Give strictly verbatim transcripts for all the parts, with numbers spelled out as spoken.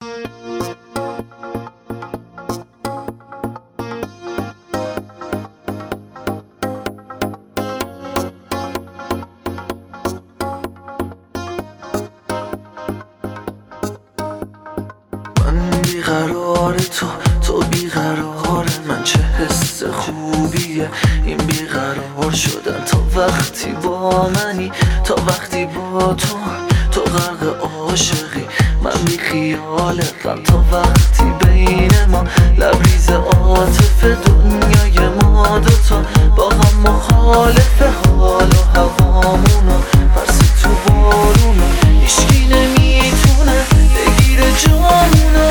بیقرار تو تو بیقرار من، چه حس خوبیه این بیقرار شدن. تا وقتی با منی، تا وقتی با تو تو غرق عاشقی، من بی خیالتم. تا وقتی بین ما لبریز عاطف، دنیای ما دوتا با هم مخالف. حال و هوامونو پرسی تو بارونو، هیچکی نمیتونه بگیره جامونو.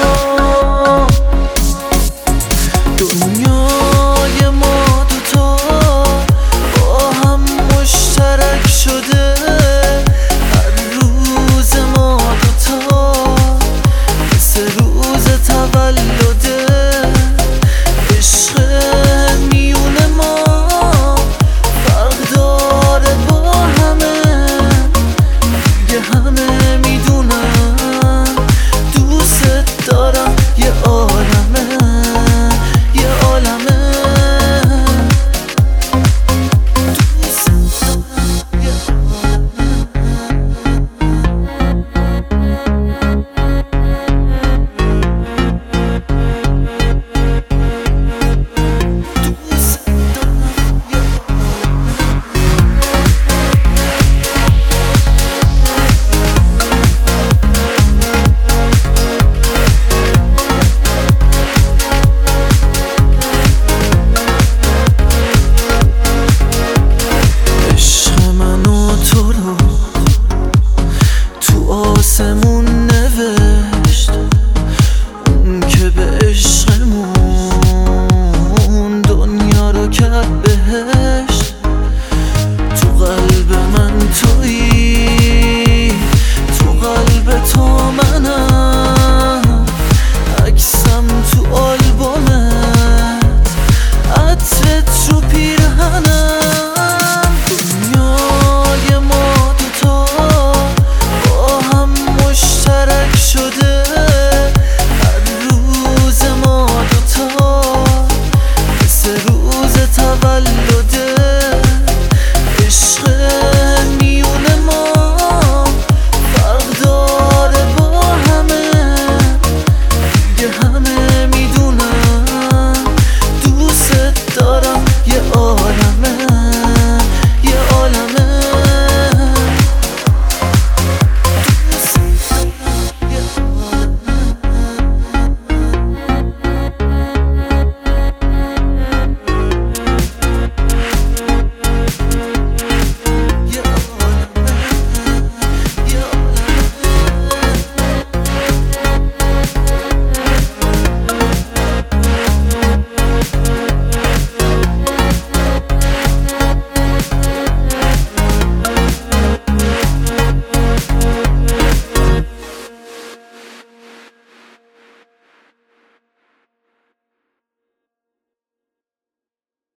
دنیای ما دوتا با هم مشترک شده، هر روز ما دوتا مثل روز تولده. عشق میون ما فرق داره با همه، دیگه همه میدونن دوست دارم. یه عالمه یه عالمه دوست دارم، یه آسمون نوشت اون که به عشقمون دنیا رو کرد بهشت. تو قلب من تویی، تو قلب تو منم، عکسم تو آلبومت، عطرت تو پیرهنم. دنیای ما دوتا با هم مشترک شده،